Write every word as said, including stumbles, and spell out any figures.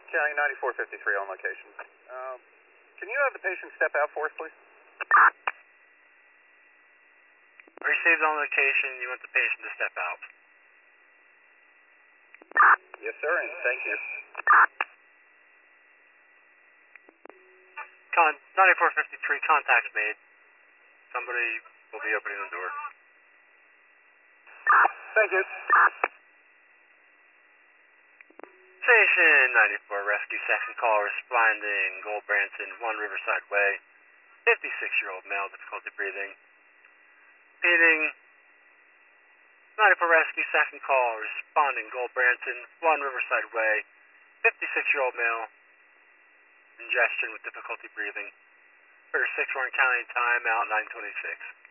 County ninety-four fifty-three on location. Uh, can you have the patient step out for us, please? Received on location. You want the patient to step out. Yes, sir, and thank you. Con ninety-four fifty-three, contacts made. Somebody will be opening the door. Thank you. Station ninety-four, rescue second call responding, Gold Branson, one Riverside Way, fifty-six-year-old male, difficulty breathing. Repeating, ninety-four rescue second call responding, Gold Branson, one Riverside Way, fifty-six-year-old male, ingestion with difficulty breathing. For six Warren County, time out nine twenty-six.